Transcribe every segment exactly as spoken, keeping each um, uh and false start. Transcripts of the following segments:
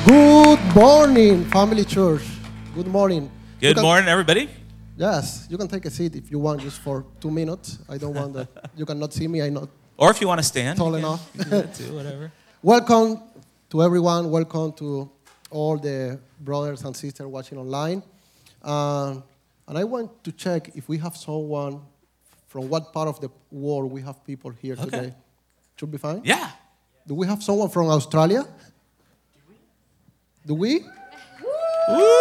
Good morning, Family Church. Good morning. Good morning, everybody. Yes, you can take a seat if you want, just for two minutes. I don't want that. You cannot see me. I'm not Or if you want to stand. tall you can, enough. you can do that too, whatever. Welcome to everyone. Welcome to all the brothers and sisters watching online. Um, and I want to check if we have someone from what part of the world we have people here Okay. today. Should be fine? Yeah. Do we have someone from Australia? Do we? Woo!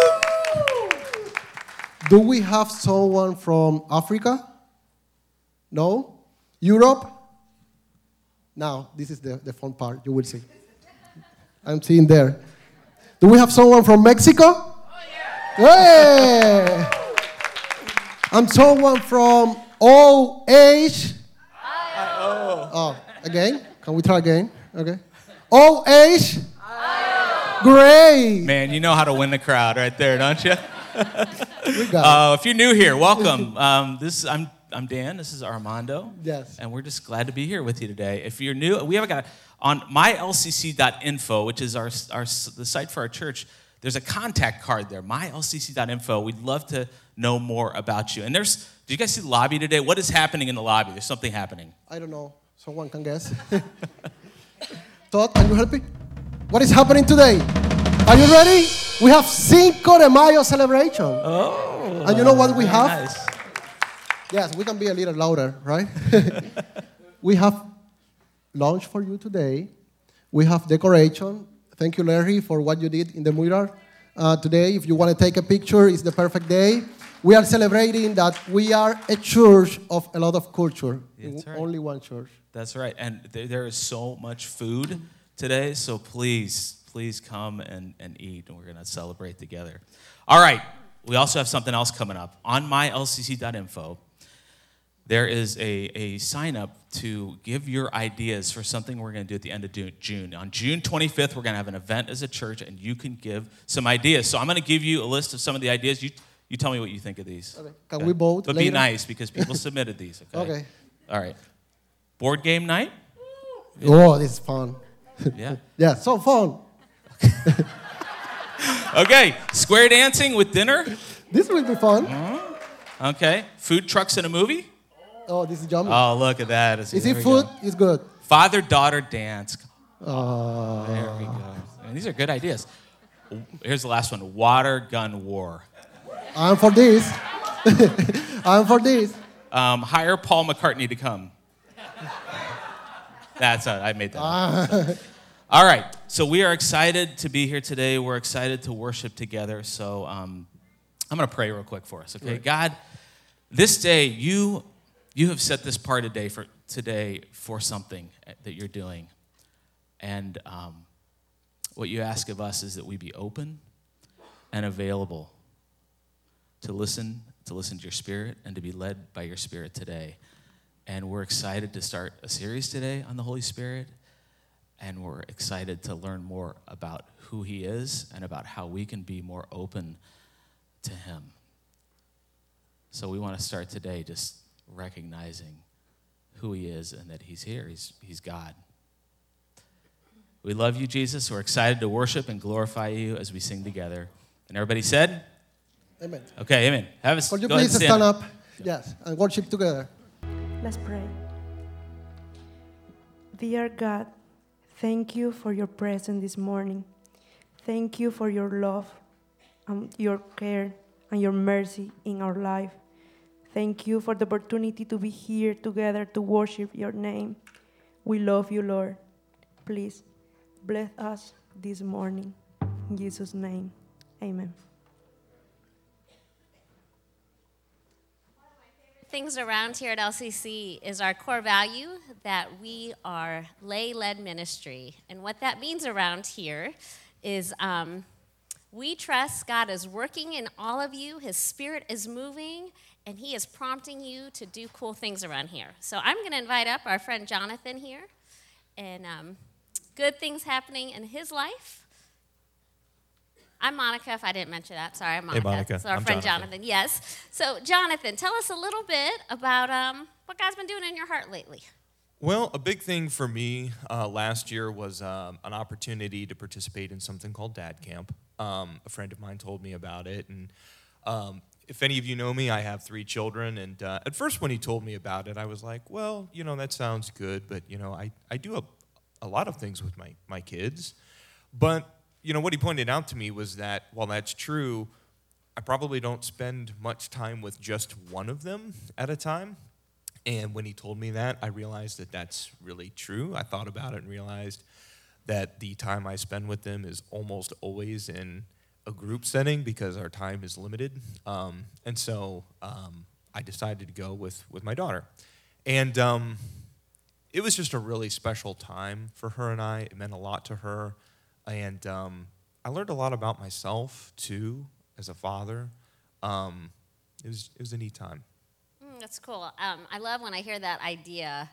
Do we have someone from Africa? No? Europe? Now, this is the, the fun part, you will see. I'm seeing there. Do we have someone from Mexico? Oh, yeah. Hey! And someone from O H? Oh. Oh, again? Can we try again? Okay. O H? Great! Man, you know how to win the crowd right there, don't you? We got Uh, if you're new here, welcome. Um, this I'm I'm Dan. This is Armando. Yes. And we're just glad to be here with you today. If you're new, we haven't got on my L C C dot info, which is our our the site for our church. There's a contact card there, my L C C dot info. We'd love to know more about you. And there's, did you guys see the lobby today? What is happening in the lobby? There's something happening. I don't know. Someone can guess. Todd, can you help me? What is happening today? Are you ready? We have Cinco de Mayo celebration. Oh. And you know what we have? Nice. Yes, we can be a little louder, right? We have lunch for you today. We have decoration. Thank you, Larry, for what you did in the mural uh, today. If you want to take a picture, it's the perfect day. We are celebrating that we are a church of a lot of culture. That's right. Only one church. That's right. And there, there is so much food today, so please, please come and, and eat, and we're going to celebrate together. All right. We also have something else coming up. On my L C C dot info, there is a, a sign-up to give your ideas for something we're going to do at the end of June. On June twenty-fifth, we're going to have an event as a church, and you can give some ideas. So I'm going to give you a list of some of the ideas. You you tell me what you think of these. Okay. Can okay. we vote But later? be nice, because people submitted these, okay? Okay. All right. Board game night? Oh, this is fun. Yeah. Yeah, so fun. Okay. Square dancing with dinner? This will be fun. Mm-hmm. Okay. Food trucks in a movie? Oh, this is yummy. Oh, look at that. Is, is it food? Go. It's good. Father-daughter dance. Uh, there we go. And these are good ideas. Here's the last one. Water gun war. I'm for this. I'm for this. Um, hire Paul McCartney to come. That's it. I made that up. Uh. All right. So we are excited to be here today. We're excited to worship together. So um, I'm going to pray real quick for us, okay? Right. God, this day, you you have set this part today for today for something that you're doing. And um, what you ask of us is that we be open and available to listen, to listen to your Spirit and to be led by your Spirit today. And we're excited to start a series today on the Holy Spirit. And we're excited to learn more about who he is and about how we can be more open to him. So we want to start today just recognizing who he is and that he's here. He's, he's God. We love you, Jesus. We're excited to worship and glorify you as we sing together. And everybody said? Amen. Okay, amen. Have a, Could you go please ahead and stand up? Yes, and worship together. Let's pray. Dear God, thank you for your presence this morning. Thank you for your love and your care and your mercy in our life. Thank you for the opportunity to be here together to worship your name. We love you, Lord. Please bless us this morning. In Jesus' name, amen. Things around here at L C C is our core value that we are lay-led ministry. And what that means around here is um, we trust God is working in all of you. His Spirit is moving, and he is prompting you to do cool things around here. So I'm going to invite up our friend Jonathan here, and um, good things happening in his life. I'm Monica, if I didn't mention that. Sorry, I'm Monica. Hey, Monica. So our I'm friend Jonathan. Jonathan, yes. So, Jonathan, tell us a little bit about um, what God's been doing in your heart lately. Well, a big thing for me uh, last year was um, an opportunity to participate in something called Dad Camp. Um, a friend of mine told me about it, and um, if any of you know me, I have three children, and uh, at first when he told me about it, I was like, well, you know, that sounds good, but, you know, I, I do a, a lot of things with my, my kids. But, you know, what he pointed out to me was that while that's true, I probably don't spend much time with just one of them at a time. And when he told me that, I realized that that's really true. I thought about it and realized that the time I spend with them is almost always in a group setting because our time is limited. Um, and so um, I decided to go with, with my daughter. And um, it was just a really special time for her and I. It meant a lot to her. And um, I learned a lot about myself, too, as a father. Um, it was it was a neat time. Mm, that's cool. Um, I love when I hear that idea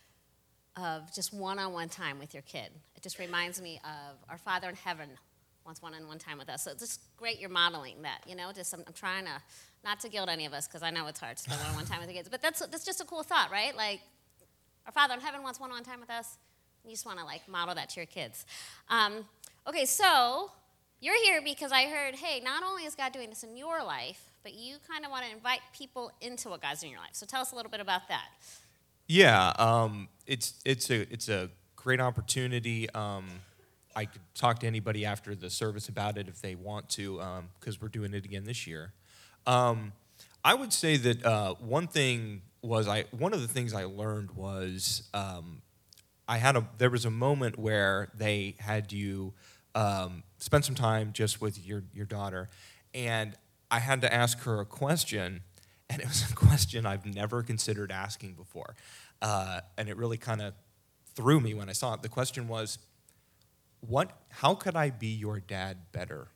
of just one-on-one time with your kid. It just reminds me of our Father in heaven wants one-on-one time with us. So it's just great you're modeling that, you know. Just I'm, I'm trying to, not to guilt any of us, because I know it's hard to spend one-on-one time with your kids. But that's that's just a cool thought, right? Like, our Father in heaven wants one-on-one time with us. You just want to, like, model that to your kids. Um, okay, so you're here because I heard, hey, not only is God doing this in your life, but you kind of want to invite people into what God's doing in your life. So tell us a little bit about that. Yeah, um, it's it's a it's a great opportunity. Um, I could talk to anybody after the service about it if they want to, because um, we're doing it again this year. Um, I would say that uh, one thing was I one of the things I learned was um, I had a there was a moment where they had you um, spend some time just with your your daughter, and I had to ask her a question, and it was a question I've never considered asking before, uh, and it really kind of threw me when I saw it. The question was, "What? How could I be your dad better?"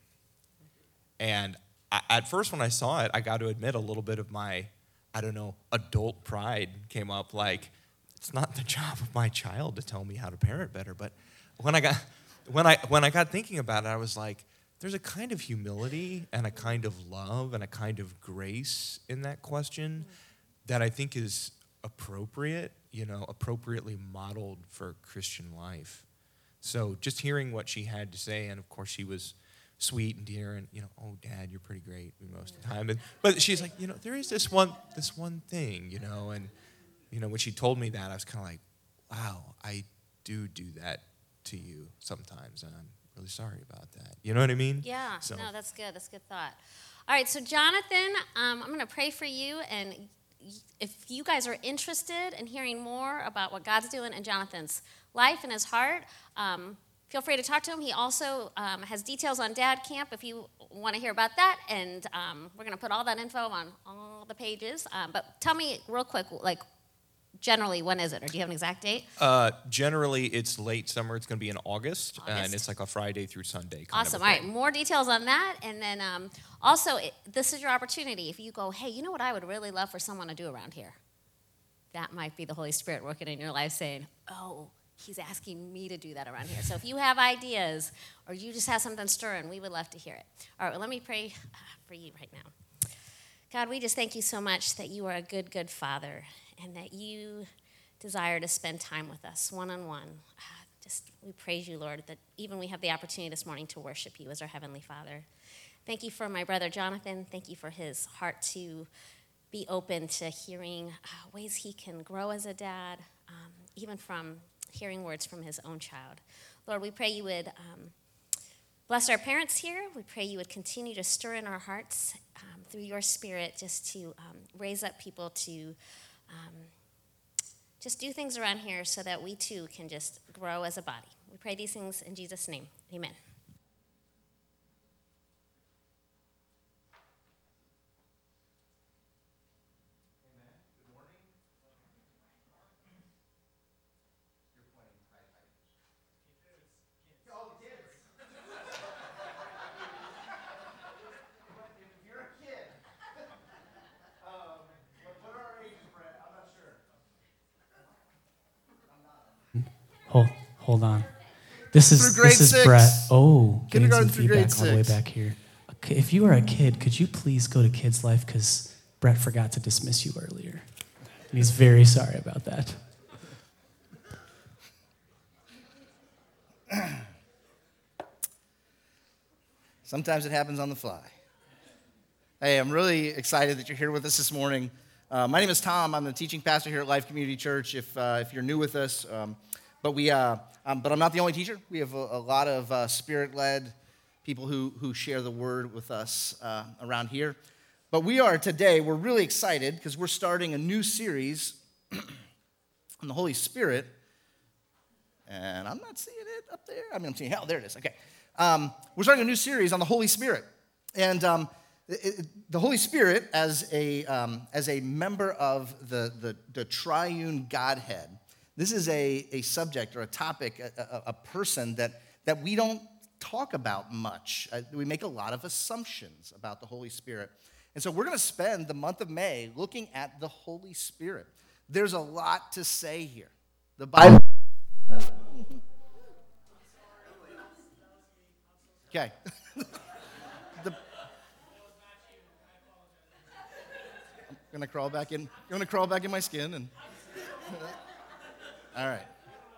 And I, at first, when I saw it, I got to admit a little bit of my, I don't know, adult pride came up. Like, it's not the job of my child to tell me how to parent better. But when I got when I when I got thinking about it, I was like, there's a kind of humility and a kind of love and a kind of grace in that question that I think is appropriate, you know, appropriately modeled for Christian life. So just hearing what she had to say, and of course she was sweet and dear, and you know, oh, Dad, you're pretty great most of the time. And, but she's like, you know, there is this one this one thing, you know, and you know, when she told me that, I was kind of like, wow, I do do that to you sometimes, and I'm really sorry about that. You know what I mean? Yeah, so. no, that's good. That's a good thought. All right, so Jonathan, um, I'm going to pray for you, and if you guys are interested in hearing more about what God's doing in Jonathan's life and his heart, um, feel free to talk to him. He also um, has details on Dad Camp if you want to hear about that, and um, we're going to put all that info on all the pages. Um, but tell me real quick, like, generally, when is it? Or do you have an exact date? Uh, generally, it's late summer. It's going to be in August, August, and it's like a Friday through Sunday. Kind awesome. Of All right, more details on that. And then um, also, it, this is your opportunity. If you go, hey, you know what I would really love for someone to do around here? That might be the Holy Spirit working in your life saying, oh, he's asking me to do that around here. So if you have ideas or you just have something stirring, we would love to hear it. All right, well, let me pray for you right now. God, we just thank you so much that you are a good, good Father, and that you desire to spend time with us one-on-one. Uh, just we praise you, Lord, that even we have the opportunity this morning to worship you as our Heavenly Father. Thank you for my brother Jonathan. Thank you for his heart to be open to hearing uh, ways he can grow as a dad, um, even from hearing words from his own child. Lord, we pray you would um, bless our parents here. We pray you would continue to stir in our hearts um, through your Spirit, just to um, raise up people to um, just do things around here so that we too can just grow as a body. We pray these things in Jesus' name. Amen. Hold, hold on. This is Through grade this is six. Brett. Oh, getting Kindergarten some through grade feedback all the way six. back here. Okay, if you are a kid, could you please go to Kids Life, because Brett forgot to dismiss you earlier. And he's very sorry about that. Sometimes it happens on the fly. Hey, I'm really excited that you're here with us this morning. Uh, my name is Tom. I'm the teaching pastor here at Life Community Church. If uh, if you're new with us, um, but we uh, um, but I'm not the only teacher. We have a, a lot of uh, spirit-led people who who share the word with us uh, around here. But we are today. We're really excited because we're starting a new series on the Holy Spirit. And I'm not seeing it up there. I mean, I'm seeing hell. There it is. Okay. Um, we're starting a new series on the Holy Spirit, and um, it, it, the Holy Spirit, as a um, as a member of the, the the triune Godhead, this is a, a subject or a topic, a, a, a person that that we don't talk about much. Uh, we make a lot of assumptions about the Holy Spirit, and so we're going to spend the month of May looking at the Holy Spirit. There's a lot to say here. The Bible. Okay. the, I'm gonna crawl back in. I'm gonna crawl back in my skin, and all right.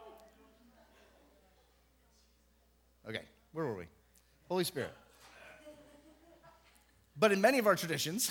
Okay, where were we? Holy Spirit. But in many of our traditions,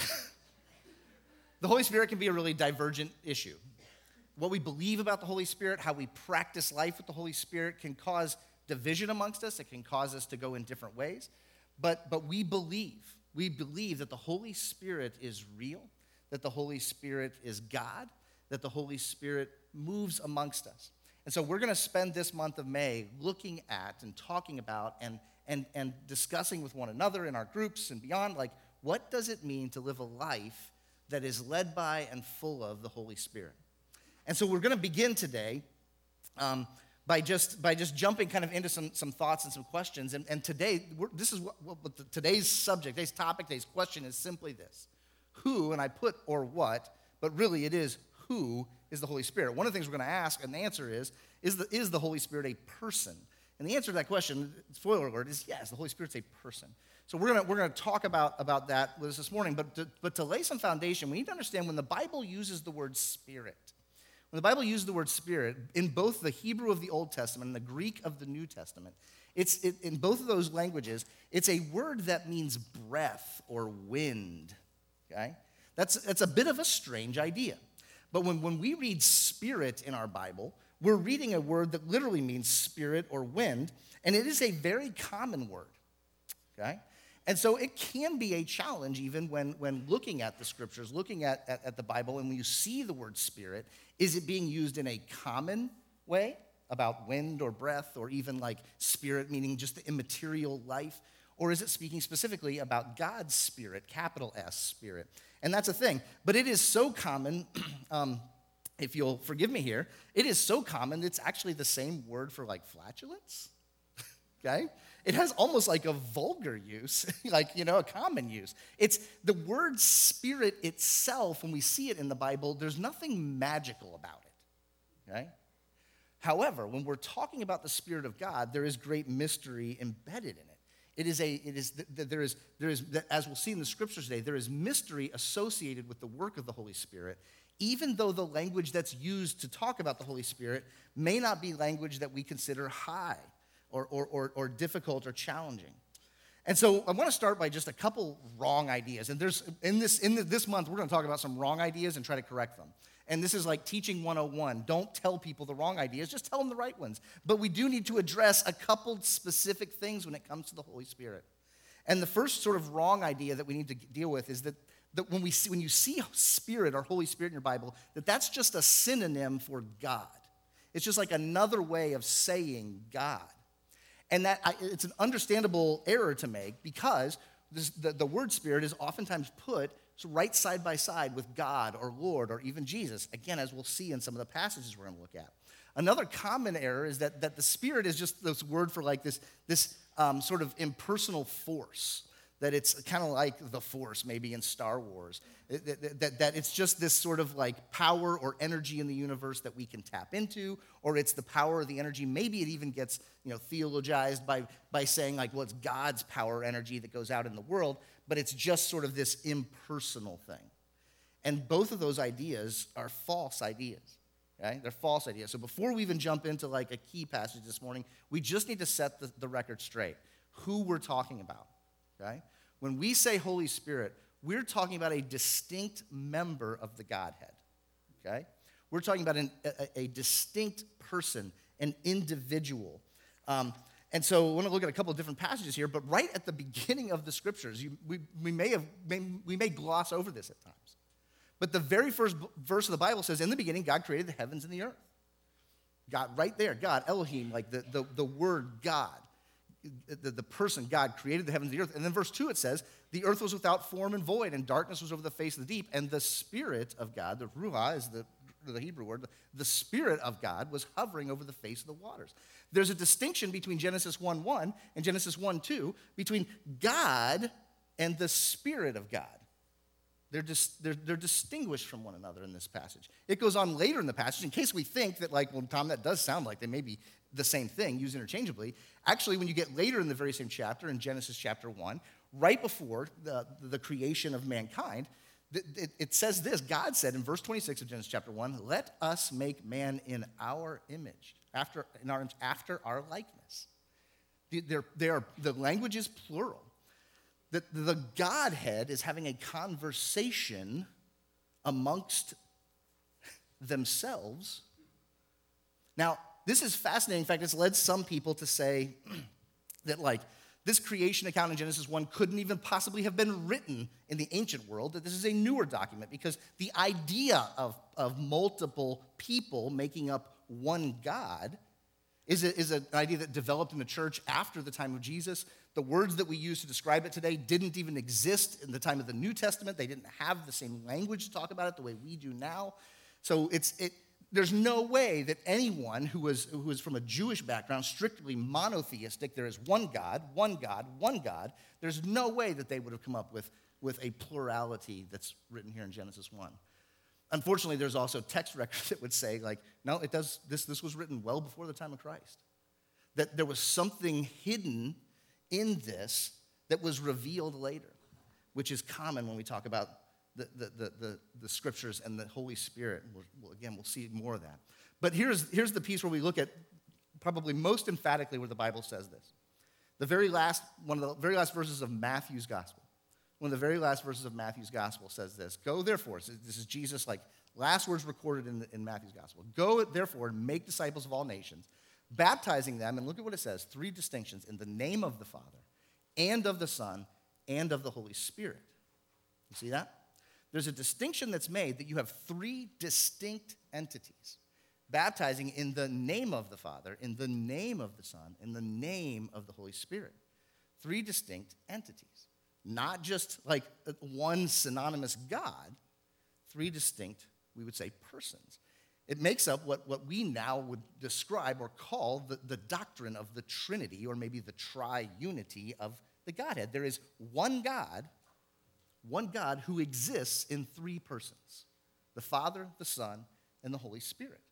the Holy Spirit can be a really divergent issue. What we believe about the Holy Spirit, how we practice life with the Holy Spirit, can cause division amongst us. It can cause us to go in different ways. But, but we believe, we believe that the Holy Spirit is real, that the Holy Spirit is God, that the Holy Spirit moves amongst us. And so we're going to spend this month of May looking at and talking about and, and, and discussing with one another in our groups and beyond, like, what does it mean to live a life that is led by and full of the Holy Spirit? And so we're going to begin today um, by just by just jumping kind of into some, some thoughts and some questions. And, and today, we're, this is what, what the, today's subject, today's topic, today's question is simply this. Who, and I put or what, but really it is who is the Holy Spirit. One of the things we're going to ask, and the answer is, is the, is the Holy Spirit a person? And the answer to that question, spoiler alert, is yes, the Holy Spirit's a person. So we're going to we're going to talk about, about that with us this morning. But to, but to lay some foundation, we need to understand when the Bible uses the word spirit, when the Bible uses the word spirit, in both the Hebrew of the Old Testament and the Greek of the New Testament, it's it, in both of those languages, it's a word that means breath or wind, okay? That's, that's a bit of a strange idea. But when, when we read spirit in our Bible, we're reading a word that literally means spirit or wind, and it is a very common word, okay? And so it can be a challenge even when, when looking at the scriptures, looking at, at, at the Bible, and when you see the word spirit, is it being used in a common way about wind or breath or even like spirit meaning just the immaterial life? Or is it speaking specifically about God's spirit, capital S spirit? And that's a thing. But it is so common, um, if you'll forgive me here, it is so common it's actually the same word for like flatulence, okay? It has almost like a vulgar use, like, you know, a common use. It's the word spirit itself, when we see it in the Bible, there's nothing magical about it, okay? However, when we're talking about the Spirit of God, there is great mystery embedded in it. It is a, it is, there is, there is, as we'll see in the scriptures today, there is mystery associated with the work of the Holy Spirit, even though the language that's used to talk about the Holy Spirit may not be language that we consider high or, or, or, or difficult or challenging. And so I want to start by just a couple wrong ideas. And there's in this in the, this month, we're going to talk about some wrong ideas and try to correct them. And this is like teaching one oh one. Don't tell people the wrong ideas, just tell them the right ones. But we do need to address a couple specific things when it comes to the Holy Spirit. And the first sort of wrong idea that we need to deal with is that, that when, we see, when you see Spirit or Holy Spirit in your Bible, that that's just a synonym for God. It's just like another way of saying God. And that it's an understandable error to make because this, the, the word Spirit is oftentimes put right side by side with God or Lord or even Jesus, again, as we'll see in some of the passages we're going to look at. Another common error is that, that the Spirit is just this word for like this, this um, sort of impersonal force, that it's kind of like the Force maybe in Star Wars, that, that, that it's just this sort of like power or energy in the universe that we can tap into, or it's the power or the energy. Maybe it even gets, you know, theologized by, by saying like, well, it's God's power or energy that goes out in the world, but it's just sort of this impersonal thing. And both of those ideas are false ideas. Okay? They're false ideas. So before we even jump into like a key passage this morning, we just need to set the, the record straight. Who we're talking about, okay? When we say Holy Spirit, we're talking about a distinct member of the Godhead, okay? We're talking about an, a, a distinct person, an individual. Um, and so I want to look at a couple of different passages here, but right at the beginning of the scriptures, you, we, we, may have, may, we may gloss over this at times. But the very first verse of the Bible says, in the beginning, God created the heavens and the earth. God, right there, God, Elohim, like the, the, the word God. The, the person, God, created the heavens and the earth. And then verse two, it says, the earth was without form and void, and darkness was over the face of the deep. And the Spirit of God, the Ruah is the, the Hebrew word, the Spirit of God was hovering over the face of the waters. There's a distinction between Genesis one one and Genesis one two, between God and the Spirit of God. They're, dis, they're, they're distinguished from one another in this passage. It goes on later in the passage, in case we think that, like, well, Tom, that does sound like they may be the same thing, used interchangeably. Actually, when you get later in the very same chapter, in Genesis chapter one, right before the, the creation of mankind, it, it says this. God said in verse twenty-six of Genesis chapter one, let us make man in our image, after, in our, after our likeness. They're, they're, the language is plural. The, the Godhead is having a conversation amongst themselves. Now, this is fascinating. In fact, it's led some people to say that, like, this creation account in Genesis one couldn't even possibly have been written in the ancient world, that this is a newer document, because the idea of, of multiple people making up one God is, a, is an idea that developed in the church after the time of Jesus. The words that we use to describe it today didn't even exist in the time of the New Testament. They didn't have the same language to talk about it the way we do now. So it's it. There's no way that anyone who was, who was from a Jewish background, strictly monotheistic, there is one God, one God, one God, there's no way that they would have come up with, with a plurality that's written here in Genesis one. Unfortunately, there's also text records that would say, like, no, it does. This, this was written well before the time of Christ. That there was something hidden in this that was revealed later, which is common when we talk about The, the, the, the, the scriptures and the Holy Spirit. We'll, we'll, again, we'll see more of that. But here's, here's the piece where we look at probably most emphatically where the Bible says this. The very last, one of the very last verses of Matthew's gospel. One of the very last verses of Matthew's gospel says this. Go therefore, so this is Jesus, like, last words recorded in, the, in Matthew's gospel. Go therefore and make disciples of all nations, baptizing them, and look at what it says, three distinctions, in the name of the Father, and of the Son, and of the Holy Spirit. You see that? There's a distinction that's made that you have three distinct entities, baptizing in the name of the Father, in the name of the Son, in the name of the Holy Spirit. Three distinct entities. Not just like one synonymous God, three distinct, we would say, persons. It makes up what, what we now would describe or call the, the doctrine of the Trinity, or maybe the triunity of the Godhead. There is one God, One God who exists in three persons, the Father, the Son, and the Holy Spirit.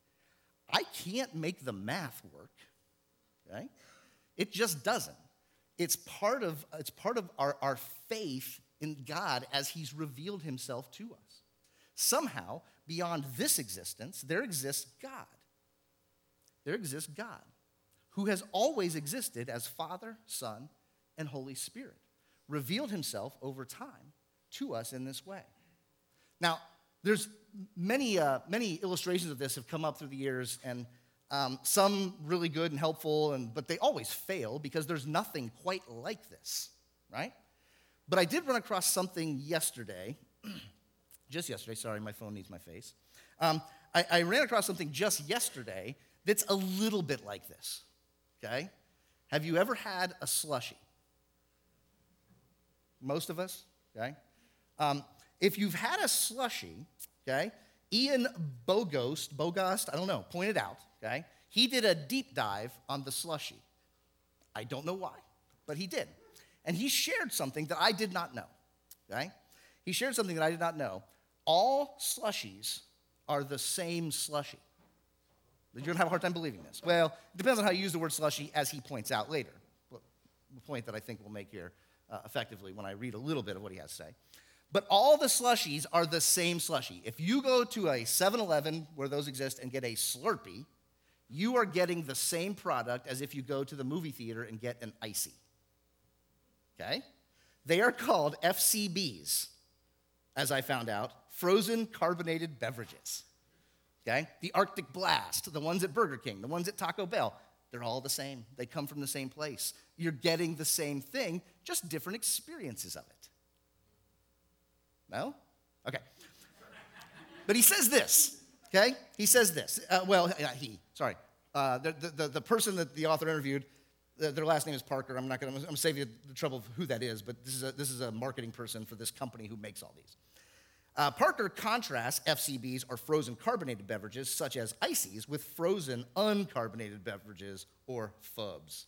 I can't make the math work, okay? It just doesn't. It's part of, it's part of our, our faith in God as he's revealed himself to us. Somehow, beyond this existence, there exists God. There exists God, who has always existed as Father, Son, and Holy Spirit, revealed himself over time to us in this way. Now, there's many, uh, many illustrations of this have come up through the years, and um, some really good and helpful, and but they always fail because there's nothing quite like this, right? But I did run across something yesterday, just yesterday, sorry, my phone needs my face. Um, I, I ran across something just yesterday that's a little bit like this, okay? Have you ever had a slushie? Most of us, okay? Um, if you've had a slushie, okay, Ian Bogost, Bogost, I don't know, pointed out, okay, he did a deep dive on the slushie. I don't know why, but he did. And he shared something that I did not know, okay? He shared something that I did not know. All slushies are the same slushie. You're going to have a hard time believing this. Well, it depends on how you use the word slushie, as he points out later. The point that I think we'll make here uh, effectively when I read a little bit of what he has to say. But all the slushies are the same slushie. If you go to a seven eleven where those exist and get a Slurpee, you are getting the same product as if you go to the movie theater and get an icy. Okay? They are called F C Bs, as I found out, frozen carbonated beverages. Okay? The Arctic Blast, the ones at Burger King, the ones at Taco Bell, they're all the same. They come from the same place. You're getting the same thing, just different experiences of it. No? Okay. But he says this, okay? He says this. Uh, well, uh, he, sorry. Uh, the, the, the person that the author interviewed, uh, their last name is Parker. I'm not going to, I'm going to save you the trouble of who that is, but this is, a, this is a marketing person for this company who makes all these. Uh, Parker contrasts F C Bs, or frozen carbonated beverages, such as ices, with frozen uncarbonated beverages, or F U Bs.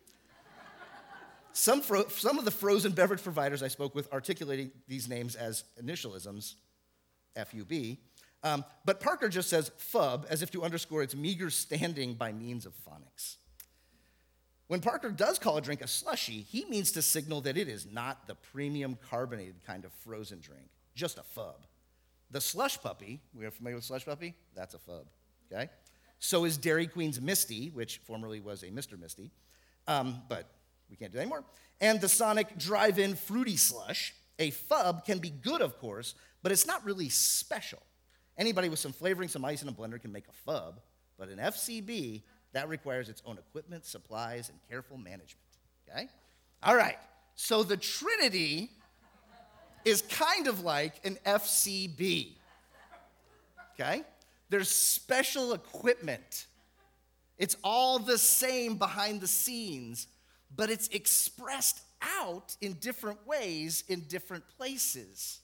Some, fro- some of the frozen beverage providers I spoke with articulating these names as initialisms, F U B, um, but Parker just says F U B as if to underscore its meager standing by means of phonics. When Parker does call a drink a slushie, he means to signal that it is not the premium carbonated kind of frozen drink, just a F U B. The Slush Puppy, we are familiar with Slush Puppy? That's a F U B, okay? So is Dairy Queen's Misty, which formerly was a Mister Misty, um, but we can't do that anymore. And the Sonic Drive-In Fruity Slush. A F U B can be good, of course, but it's not really special. Anybody with some flavoring, some ice, and a blender can make a F U B, but an F C B, that requires its own equipment, supplies, and careful management, okay? All right, so the Trinity is kind of like an F C B, okay? There's special equipment. It's all the same behind the scenes, but it's expressed out in different ways in different places.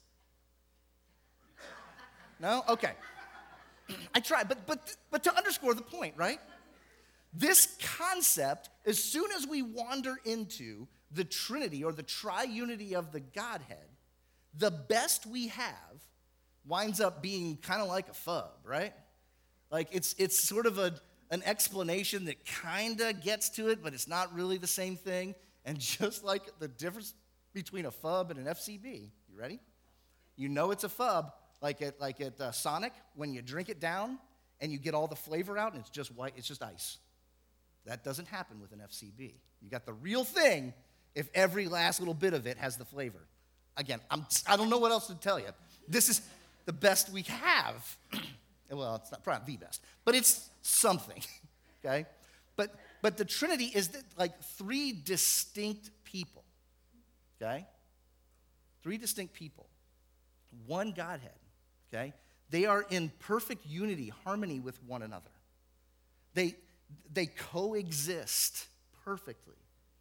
No? Okay. I tried, but, but, but to underscore the point, right? This concept, as soon as we wander into the Trinity or the triunity of the Godhead, the best we have winds up being kind of like a F U B, right? Like it's, it's sort of a, an explanation that kind of gets to it, but it's not really the same thing. And just like the difference between a F U B and an F C B, you ready? You know it's a F U B, like at, like at uh, Sonic, when you drink it down and you get all the flavor out and it's just white, it's just ice. That doesn't happen with an F C B. You got the real thing if every last little bit of it has the flavor. Again, I'm, I don't know what else to tell you. This is the best we have. Well, it's not probably the best, but it's something, okay? But but the Trinity is the, like three distinct people, okay? Three distinct people, one Godhead, okay? They are in perfect unity, harmony with one another. They they coexist perfectly,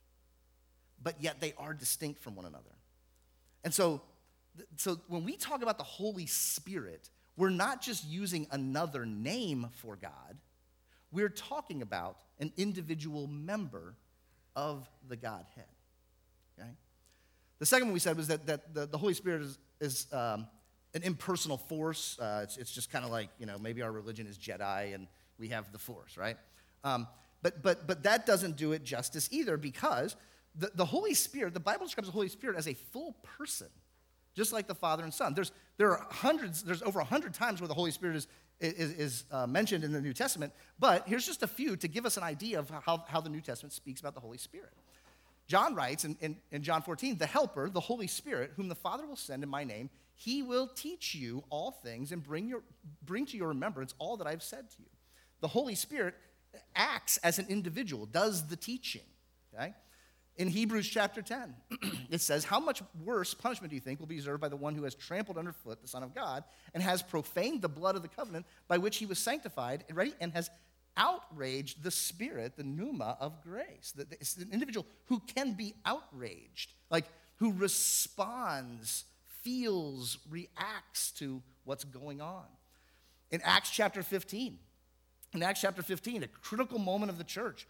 but yet they are distinct from one another. And so, so when we talk about the Holy Spirit, we're not just using another name for God. We're talking about an individual member of the Godhead. Okay? The second one we said was that, that the, the Holy Spirit is, is um, an impersonal force. Uh, it's, it's just kind of like, you know, maybe our religion is Jedi and we have the Force, right? Um, but, but, but that doesn't do it justice either, because the, the Holy Spirit, the Bible describes the Holy Spirit as a full person, just like the Father and Son. There's, there are hundreds, there's over a hundred times where the Holy Spirit is, is, is uh, mentioned in the New Testament, but here's just a few to give us an idea of how, how the New Testament speaks about the Holy Spirit. John writes in, in, in John fourteen, the Helper, the Holy Spirit, whom the Father will send in my name, he will teach you all things and bring, your, bring to your remembrance all that I've said to you. The Holy Spirit acts as an individual, does the teaching, okay? In Hebrews chapter ten, it says, how much worse punishment do you think will be deserved by the one who has trampled underfoot the Son of God and has profaned the blood of the covenant by which he was sanctified, right, and has outraged the Spirit, the pneuma of grace. It's an individual who can be outraged, like who responds, feels, reacts to what's going on. In Acts chapter fifteen, in Acts chapter fifteen, a critical moment of the church,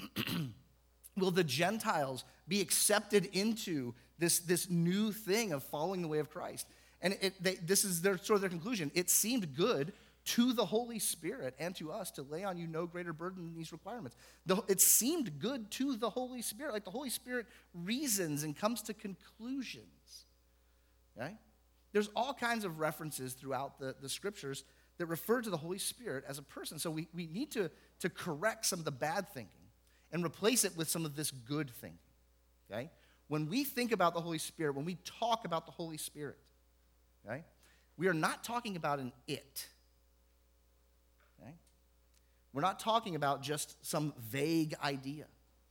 will the Gentiles be accepted into this, this new thing of following the way of Christ? And it, they, this is their, sort of their conclusion. It seemed good to the Holy Spirit and to us to lay on you no greater burden than these requirements. The, it seemed good to the Holy Spirit. Like the Holy Spirit reasons and comes to conclusions. Okay? There's all kinds of references throughout the, the scriptures that refer to the Holy Spirit as a person. So we, we need to, to correct some of the bad thinking and replace it with some of this good thinking, okay? When we think about the Holy Spirit, when we talk about the Holy Spirit, okay, we are not talking about an it, okay? We're not talking about just some vague idea.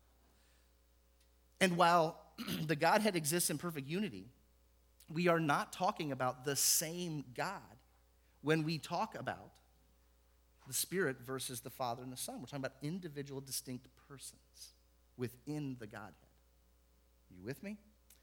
And while the Godhead exists in perfect unity, we are not talking about the same God when we talk about the Spirit versus the Father and the Son. We're talking about individual, distinct persons within the Godhead. Are you with me?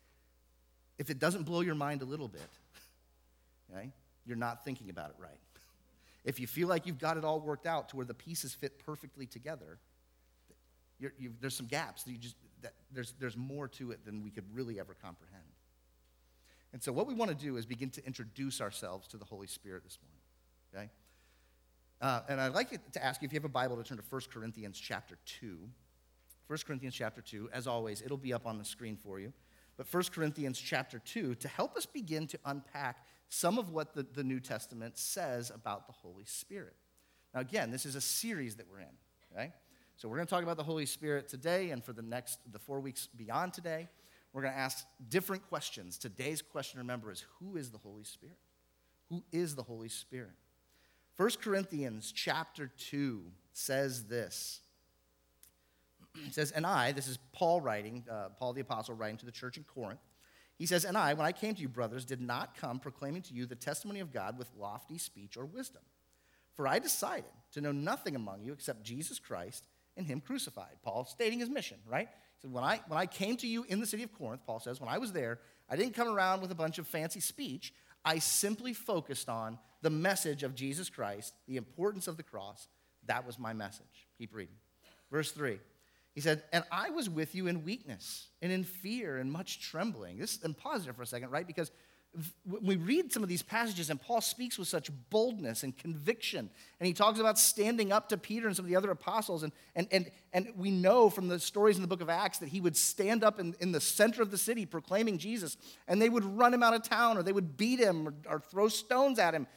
If it doesn't blow your mind a little bit, okay, you're not thinking about it right. If you feel like you've got it all worked out to where the pieces fit perfectly together, you're, you've, there's some gaps that you just that there's there's more to it than we could really ever comprehend. And so what we want to do is begin to introduce ourselves to the Holy Spirit this morning, okay? Uh, and I'd like to ask you, if you have a Bible, to turn to First Corinthians chapter two. First Corinthians chapter two, as always, it'll be up on the screen for you. But First Corinthians chapter two, to help us begin to unpack some of what the, the New Testament says about the Holy Spirit. Now again, this is a series that we're in, okay? So we're going to talk about the Holy Spirit today and for the next, the four weeks beyond today. We're going to ask different questions. Today's question, remember, is who is the Holy Spirit? Who is the Holy Spirit? First Corinthians chapter two says this. It says, and I, this is Paul writing, uh, Paul the apostle writing to the church in Corinth. He says, and I, when I came to you, brothers, did not come proclaiming to you the testimony of God with lofty speech or wisdom. For I decided to know nothing among you except Jesus Christ and him crucified. Paul stating his mission, right? He said, when I, when I came to you in the city of Corinth, Paul says, when I was there, I didn't come around with a bunch of fancy speech. I simply focused on the message of Jesus Christ, the importance of the cross. That was my message. Keep reading. Verse three. He said, and I was with you in weakness and in fear and much trembling. This, and pause there for a second, right? Because when we read some of these passages, and Paul speaks with such boldness and conviction, and he talks about standing up to Peter and some of the other apostles, and, and, and, and we know from the stories in the book of Acts that he would stand up in, in the center of the city proclaiming Jesus, and they would run him out of town, or they would beat him, or, or throw stones at him.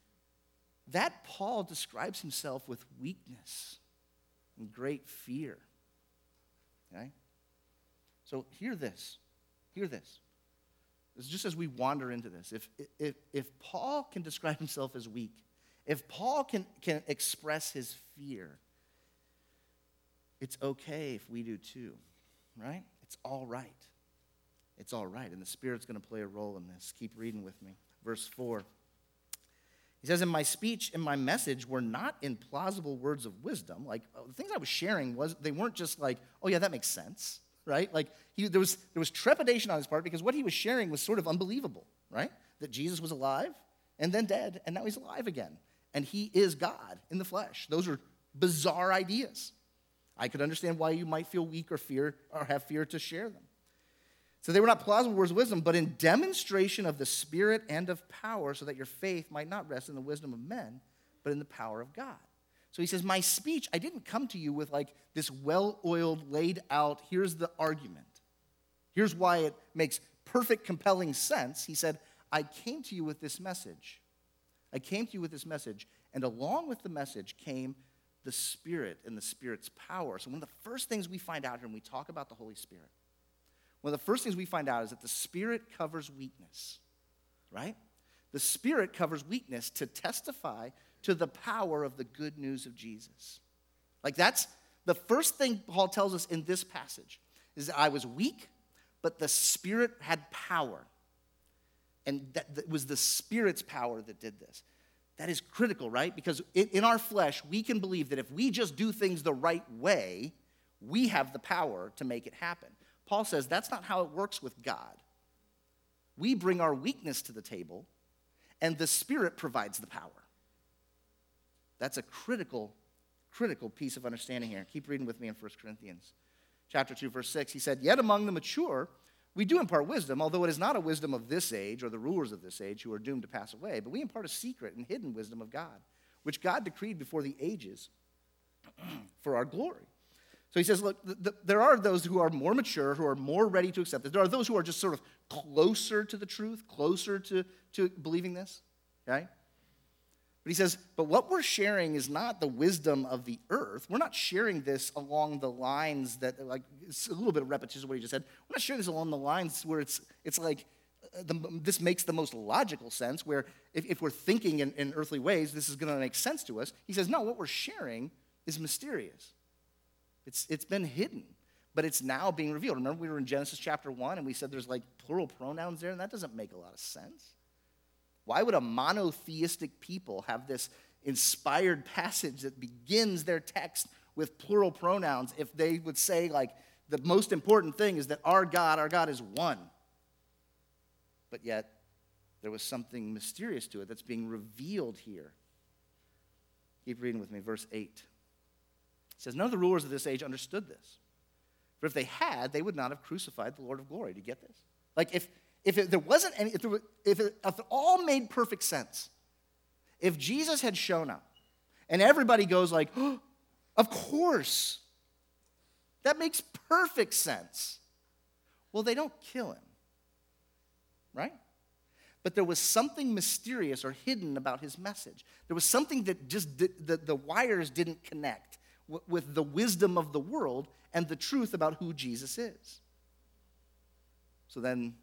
That Paul describes himself with weakness and great fear. Okay? So hear this. Hear this. It's just as we wander into this. If, if, if Paul can describe himself as weak, if Paul can, can express his fear, it's okay if we do too, right? It's all right. It's all right. And the Spirit's going to play a role in this. Keep reading with me. Verse four. He says, in my speech and my message were not in plausible words of wisdom. Like, the things I was sharing, was they weren't just like, oh yeah, that makes sense, right? Like, he, there was there was trepidation on his part because what he was sharing was sort of unbelievable, right? That Jesus was alive and then dead, and now he's alive again. And he is God in the flesh. Those are bizarre ideas. I could understand why you might feel weak or fear or have fear to share them. So they were not plausible words of wisdom, but in demonstration of the Spirit and of power, so that your faith might not rest in the wisdom of men, but in the power of God. So he says, my speech, I didn't come to you with like this well-oiled, laid out, here's the argument. Here's why it makes perfect, compelling sense. He said, I came to you with this message. I came to you with this message, and along with the message came the Spirit and the Spirit's power. So one of the first things we find out here when we talk about the Holy Spirit, one of the first things we find out is that the Spirit covers weakness, right? The Spirit covers weakness to testify to the power of the good news of Jesus. Like that's the first thing Paul tells us in this passage is that I was weak, but the Spirit had power. And that, that was the Spirit's power that did this. That is critical, right? Because in, in our flesh, we can believe that if we just do things the right way, we have the power to make it happen. Paul says that's not how it works with God. We bring our weakness to the table, and the Spirit provides the power. That's a critical, critical piece of understanding here. Keep reading with me in First Corinthians chapter two, verse six. He said, yet among the mature, we do impart wisdom, although it is not a wisdom of this age or the rulers of this age who are doomed to pass away, but we impart a secret and hidden wisdom of God, which God decreed before the ages for our glory. So he says, look, th- th- there are those who are more mature, who are more ready to accept it. There are those who are just sort of closer to the truth, closer to, to believing this, okay? But he says, but what we're sharing is not the wisdom of the earth. We're not sharing this along the lines that, like, it's a little bit of repetition of what he just said. We're not sharing this along the lines where it's it's like, uh, the, this makes the most logical sense, where if, if we're thinking in, in earthly ways, this is going to make sense to us. He says, no, what we're sharing is mysterious. It's It's been hidden, but it's now being revealed. Remember, we were in Genesis chapter one, and we said there's, like, plural pronouns there, and that doesn't make a lot of sense. Why would a monotheistic people have this inspired passage that begins their text with plural pronouns if they would say, like, the most important thing is that our God, our God is one? But yet, there was something mysterious to it that's being revealed here. Keep reading with me, verse eight. It says, none of the rulers of this age understood this. For if they had, they would not have crucified the Lord of glory. Do you get this? Like, if... If it, there wasn't any, if, there were, if, it, if it all made perfect sense, if Jesus had shown up and everybody goes like, oh, of course, that makes perfect sense. Well, they don't kill him, right? But there was something mysterious or hidden about his message. There was something that just did, the, the wires didn't connect w- with the wisdom of the world and the truth about who Jesus is. So then,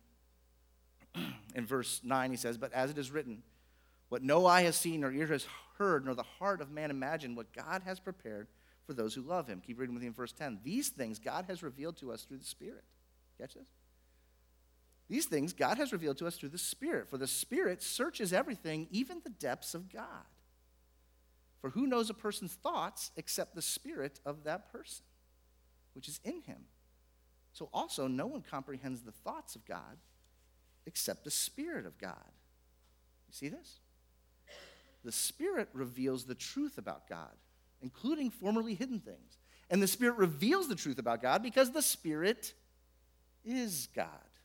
in verse nine, he says, but as it is written, what no eye has seen nor ear has heard, nor the heart of man imagined, what God has prepared for those who love him. Keep reading with me in verse ten. These things God has revealed to us through the Spirit. Catch this? These things God has revealed to us through the Spirit. For the Spirit searches everything, even the depths of God. For who knows a person's thoughts except the spirit of that person, which is in him? So also no one comprehends the thoughts of God except the Spirit of God. You see this? The Spirit reveals the truth about God, including formerly hidden things. And the Spirit reveals the truth about God because the Spirit is God.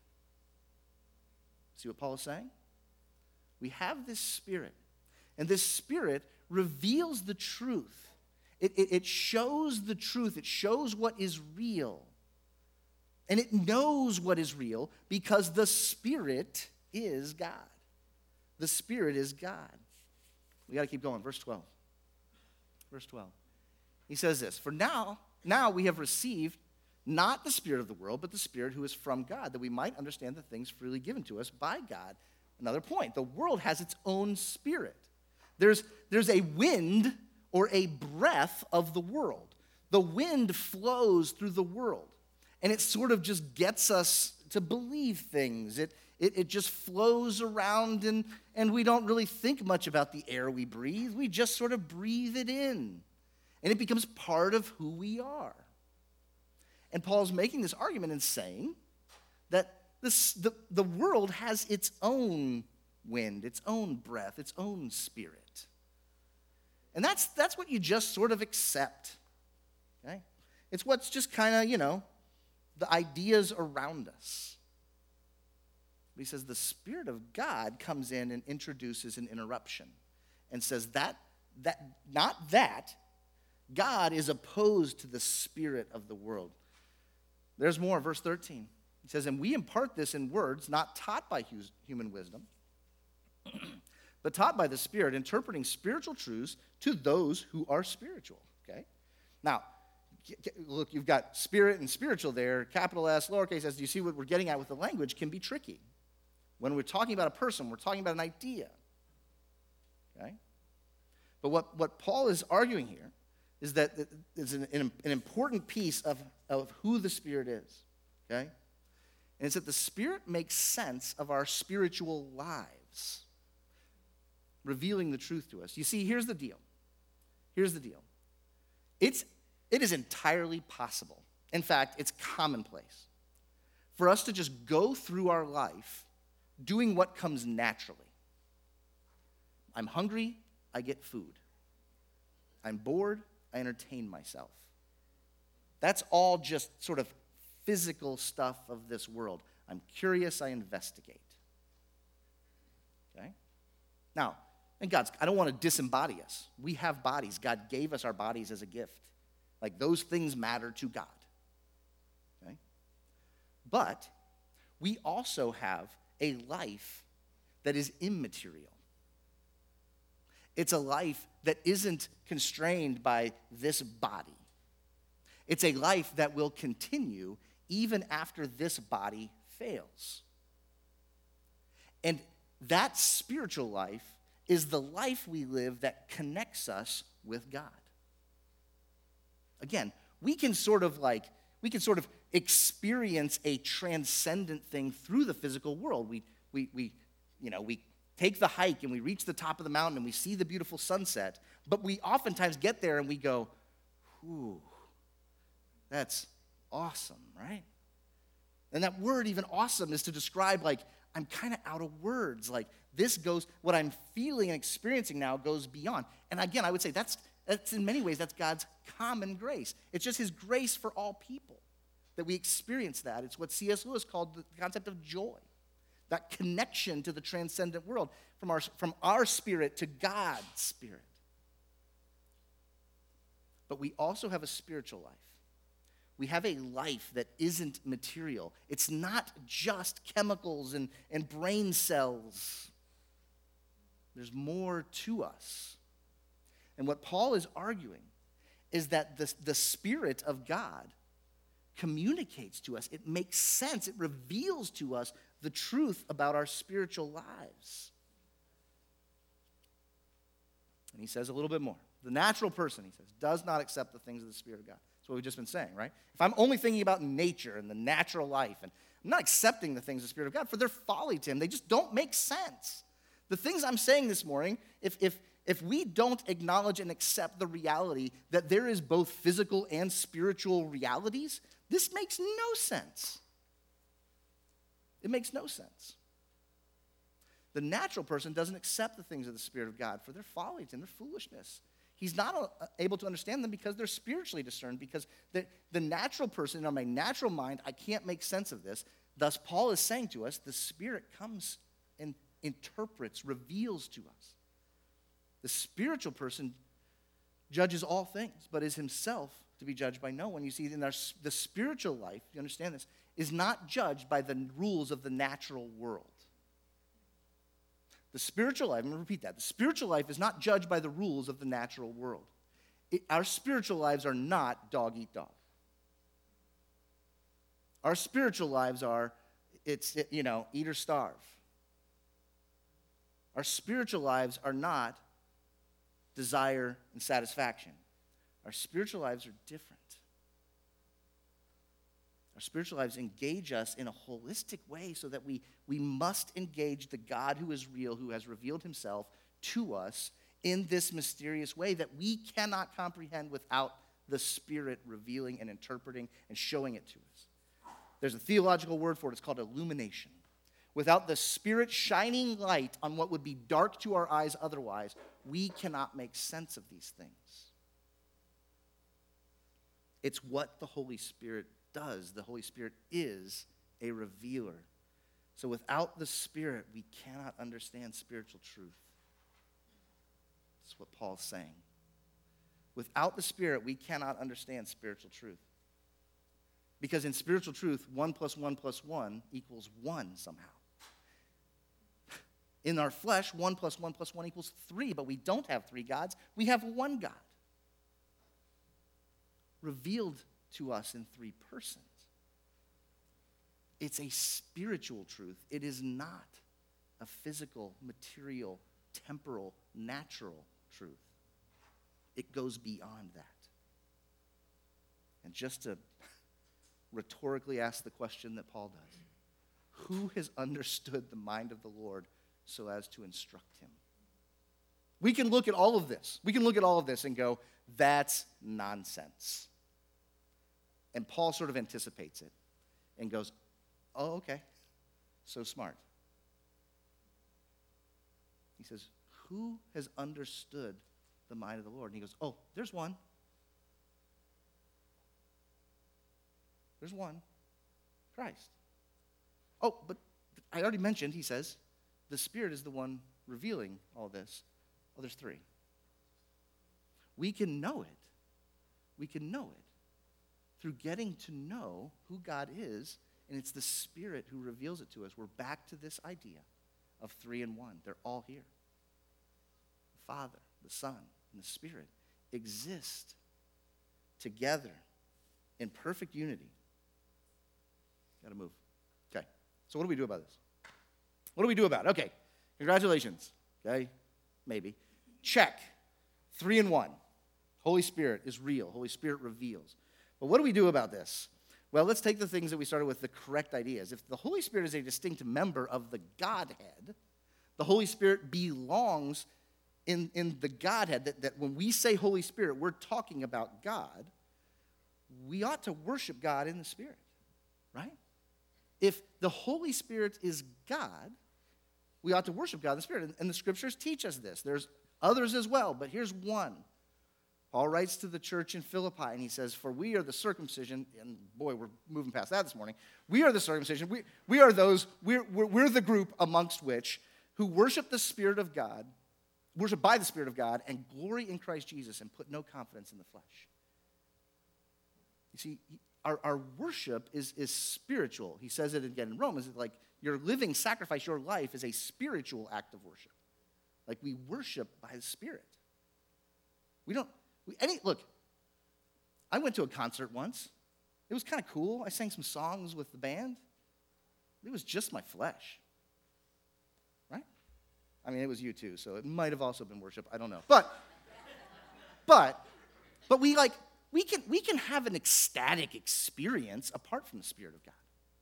See what Paul is saying? We have this Spirit, and this Spirit reveals the truth. It, it, it shows the truth. It shows what is real. And it knows what is real because the Spirit is God. The Spirit is God. We got to keep going. Verse twelve. Verse twelve. He says this, for now, now we have received not the spirit of the world, but the Spirit who is from God, that we might understand the things freely given to us by God. Another point, the world has its own spirit. There's, there's a wind or a breath of the world. The wind flows through the world. And it sort of just gets us to believe things. It, it, it just flows around, and, and we don't really think much about the air we breathe. We just sort of breathe it in. And it becomes part of who we are. And Paul's making this argument and saying that this, the, the world has its own wind, its own breath, its own spirit. And that's, that's what you just sort of accept. Okay? It's what's just kind of, you know, the ideas around us. But he says the Spirit of God comes in and introduces an interruption and says that, that not that, God is opposed to the spirit of the world. There's more, verse thirteen. He says, and we impart this in words not taught by human wisdom, but taught by the Spirit, interpreting spiritual truths to those who are spiritual. Okay? Now, look, you've got spirit and spiritual there, capital S, lowercase s. Do you see what we're getting at with the language can be tricky? When we're talking about a person, we're talking about an idea. Okay? But what, what Paul is arguing here is that it's an, an, an important piece of, of who the Spirit is. Okay? And it's that the Spirit makes sense of our spiritual lives, revealing the truth to us. You see, here's the deal. Here's the deal. It's It is entirely possible. In fact, it's commonplace for us to just go through our life doing what comes naturally. I'm hungry, I get food. I'm bored, I entertain myself. That's all just sort of physical stuff of this world. I'm curious, I investigate. Okay? Now, and God's, I don't want to disembody us. We have bodies. God gave us our bodies as a gift. Like those things matter to God. Okay? But we also have a life that is immaterial. It's a life that isn't constrained by this body. It's a life that will continue even after this body fails. And that spiritual life is the life we live that connects us with God. Again, we can sort of like, we can sort of experience a transcendent thing through the physical world. We, we, we, you know, we take the hike and we reach the top of the mountain and we see the beautiful sunset, but we oftentimes get there and we go, whew, that's awesome, right? And that word, even awesome, is to describe like, I'm kind of out of words. Like this goes, what I'm feeling and experiencing now goes beyond. And again, I would say that's, that's in many ways, that's God's common grace. It's just his grace for all people that we experience that. It's what C S Lewis called the concept of joy. That connection to the transcendent world from our, from our spirit to God's spirit. But we also have a spiritual life. We have a life that isn't material. It's not just chemicals and, and brain cells. There's more to us. And what Paul is arguing is that the, the Spirit of God communicates to us. It makes sense. It reveals to us the truth about our spiritual lives. And he says a little bit more. The natural person, he says, does not accept the things of the Spirit of God. That's what we've just been saying, right? If I'm only thinking about nature and the natural life, and I'm not accepting the things of the Spirit of God, for they're folly to him. They just don't make sense. The things I'm saying this morning, if, if, if we don't acknowledge and accept the reality that there is both physical and spiritual realities, this makes no sense. It makes no sense. The natural person doesn't accept the things of the Spirit of God, for they're folly to him, they're foolishness. He's not able to understand them because they're spiritually discerned, because the, the natural person, in my natural mind, I can't make sense of this. Thus, Paul is saying to us, the Spirit comes and interprets, reveals to us. The spiritual person judges all things, but is himself to be judged by no one. You see, in our, the spiritual life, you understand this, is not judged by the rules of the natural world. The spiritual life, I'm going to repeat that. The spiritual life is not judged by the rules of the natural world. It, our spiritual lives are not dog eat dog. Our spiritual lives are, it's, it, you know, eat or starve. Our spiritual lives are not desire and satisfaction. Our spiritual lives are different. Our spiritual lives engage us in a holistic way so that we, we must engage the God who is real, who has revealed himself to us in this mysterious way that we cannot comprehend without the Spirit revealing and interpreting and showing it to us. There's a theological word for it. It's called illumination. Without the Spirit shining light on what would be dark to our eyes otherwise, we cannot make sense of these things. It's what the Holy Spirit does. The Holy Spirit is a revealer. So without the Spirit, we cannot understand spiritual truth. That's what Paul's saying. Without the Spirit, we cannot understand spiritual truth. Because in spiritual truth, one plus one plus one equals one somehow. In our flesh, one plus one plus one equals three, but we don't have three gods. We have one God. Revealed to us in three persons. It's a spiritual truth. It is not a physical, material, temporal, natural truth. It goes beyond that. And just to rhetorically ask the question that Paul does, who has understood the mind of the Lord so as to instruct him? We can look at all of this. We can look at all of this and go, that's nonsense. And Paul sort of anticipates it and goes, oh, okay, so smart. He says, who has understood the mind of the Lord? And he goes, oh, there's one. There's one, Christ. Oh, but I already mentioned, he says, the Spirit is the one revealing all this. Oh, there's three. We can know it we can know it through getting to know who God is, and it's the Spirit who reveals it to us. We're back to this idea of three in one. They're all here. The Father, the Son, and the Spirit exist together in perfect unity. Got to move. Okay. So what do we do about this? What do we do about it? Okay. Congratulations. Okay. Maybe. Check. Three in one. Holy Spirit is real. Holy Spirit reveals. But what do we do about this? Well, let's take the things that we started with, the correct ideas. If the Holy Spirit is a distinct member of the Godhead, the Holy Spirit belongs in, in the Godhead. That, that when we say Holy Spirit, we're talking about God. We ought to worship God in the Spirit, right? If the Holy Spirit is God, we ought to worship God in the Spirit. And, and the Scriptures teach us this. There's others as well, but here's one. Paul writes to the church in Philippi, and he says, for we are the circumcision, and boy, we're moving past that this morning. We are the circumcision. We, we are those, we're, we're, we're the group amongst which who worship the Spirit of God, worship by the Spirit of God, and glory in Christ Jesus, and put no confidence in the flesh. You see, our, our worship is, is spiritual. He says it again in Romans, it's like your living sacrifice, your life is a spiritual act of worship. Like we worship by the Spirit. We don't, we, any, look, I went to a concert once. It was kind of cool. I sang some songs with the band. It was just my flesh, right? I mean, it was you too, so it might have also been worship. I don't know. But, but, but we like, we can, we can have an ecstatic experience apart from the Spirit of God.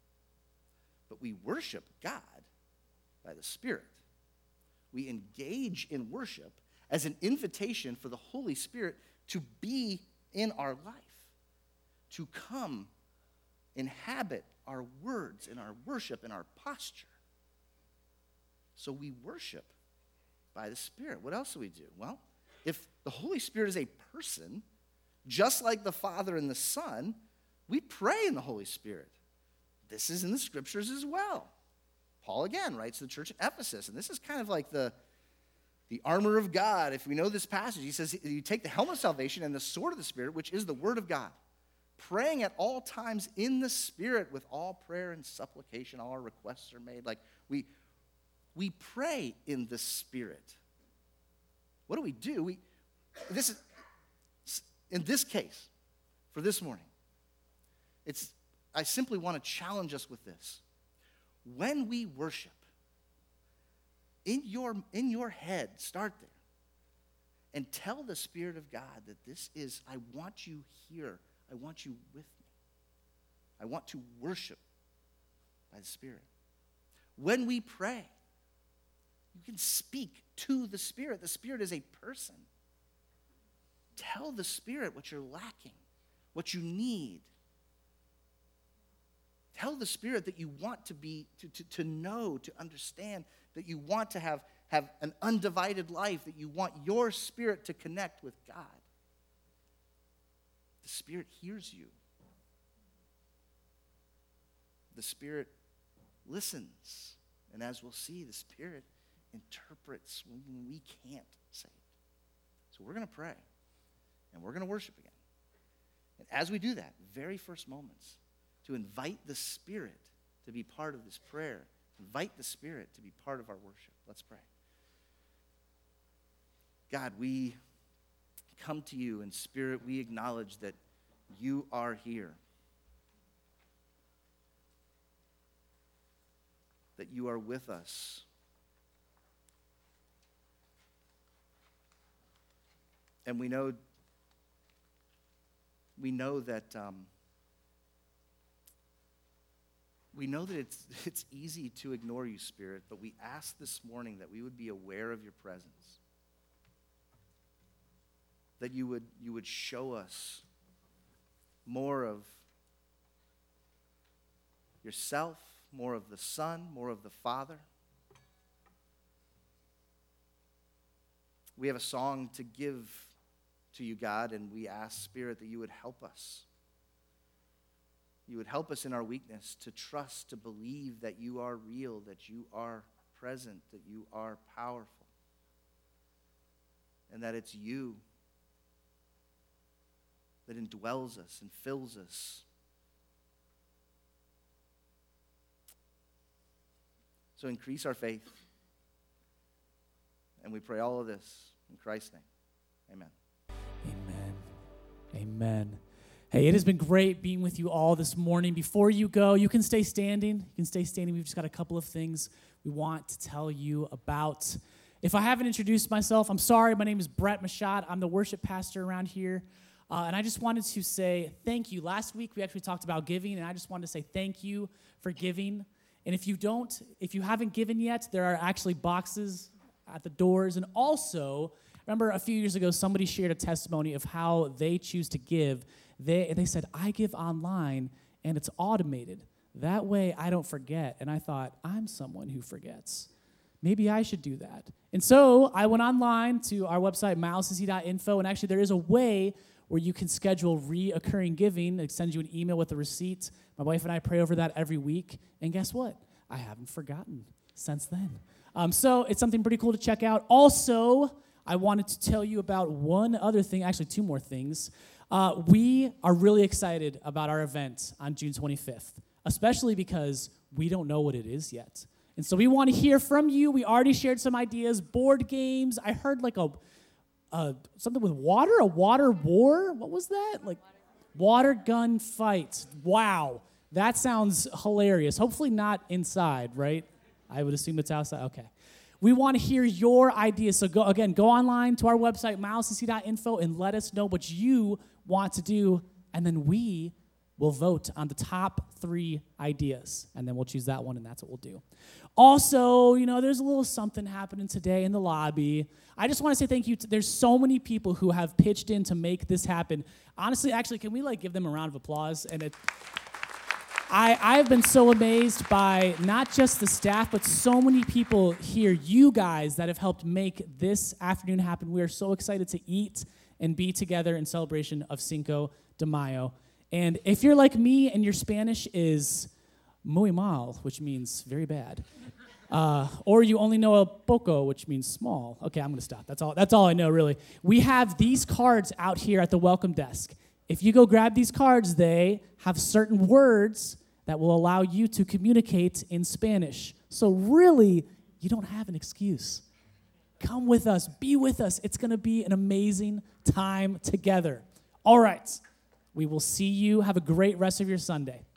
But we worship God by the Spirit. We engage in worship as an invitation for the Holy Spirit to be in our life, to come inhabit our words and our worship and our posture. So we worship by the Spirit. What else do we do? Well, if the Holy Spirit is a person, just like the Father and the Son, we pray in the Holy Spirit. This is in the Scriptures as well. Paul again writes to the church at Ephesus, and this is kind of like the, the armor of God. If we know this passage, he says you take the helmet of salvation and the sword of the Spirit, which is the word of God, praying at all times in the Spirit with all prayer and supplication. All our requests are made. Like we, we pray in the Spirit. What do we do? We, this is, in this case, for this morning, it's, I simply want to challenge us with this. When we worship, in your, in your head, start there, and tell the Spirit of God that this is, I want you here. I want you with me. I want to worship by the Spirit. When we pray, you can speak to the Spirit. The Spirit is a person. Tell the Spirit what you're lacking, what you need. Tell the Spirit that you want to be, to, to, to know, to understand, that you want to have, have an undivided life, that you want your spirit to connect with God. The Spirit hears you. The Spirit listens. And as we'll see, the Spirit interprets when we can't say it. So we're going to pray. And we're going to worship again. And as we do that, very first moments, to invite the Spirit to be part of this prayer. Invite the Spirit to be part of our worship. Let's pray. God, we come to you in spirit. We acknowledge that you are here. That you are with us. And we know, we know that um, we know that it's it's easy to ignore you, Spirit, but we ask this morning that we would be aware of your presence. That you would you would show us more of yourself, more of the Son, more of the Father. We have a song to give to you, God, and we ask, Spirit, that you would help us. You would help us in our weakness to trust, to believe that you are real, that you are present, that you are powerful, and that it's you that indwells us and fills us. So increase our faith. And we pray all of this in Christ's name. Amen. Amen. Amen. Hey, it has been great being with you all this morning. Before you go, you can stay standing. You can stay standing. We've just got a couple of things we want to tell you about. If I haven't introduced myself, I'm sorry. My name is Brett Machad. I'm the worship pastor around here. Uh, and I just wanted to say thank you. Last week, we actually talked about giving, and I just wanted to say thank you for giving. And if you don't, if you haven't given yet, there are actually boxes at the doors. And also, remember a few years ago, somebody shared a testimony of how they choose to give. They, they said, I give online, and it's automated. That way, I don't forget. And I thought, I'm someone who forgets. Maybe I should do that. And so I went online to our website, miles c c dot info, and actually there is a way where you can schedule reoccurring giving. It sends you an email with a receipt. My wife and I pray over that every week. And guess what? I haven't forgotten since then. Um, so it's something pretty cool to check out. Also, I wanted to tell you about one other thing, actually two more things. Uh, we are really excited about our event on June twenty-fifth, especially because we don't know what it is yet. And so we want to hear from you. We already shared some ideas, board games. I heard like a, a something with water, a water war. What was that? Like water gun fight. Wow, that sounds hilarious. Hopefully not inside, right? I would assume it's outside. Okay. We want to hear your ideas. So go again, go online to our website, miles c c dot info, and let us know what you want to do, and then we will vote on the top three ideas, and then we'll choose that one, and that's what we'll do. Also, you know, there's a little something happening today in the lobby. I just want to say thank you. To, there's so many people who have pitched in to make this happen. Honestly, actually, can we like give them a round of applause? And it, I, I've been so amazed by not just the staff, but so many people here, you guys, that have helped make this afternoon happen. We are so excited to eat and be together in celebration of Cinco de Mayo. And if you're like me and your Spanish is muy mal, which means very bad, uh, or you only know a poco, which means small. Okay, I'm going to stop. That's all, that's all I know, really. We have these cards out here at the welcome desk. If you go grab these cards, they have certain words that will allow you to communicate in Spanish. So really, you don't have an excuse. Come with us. Be with us. It's going to be an amazing time together. All right. We will see you. Have a great rest of your Sunday.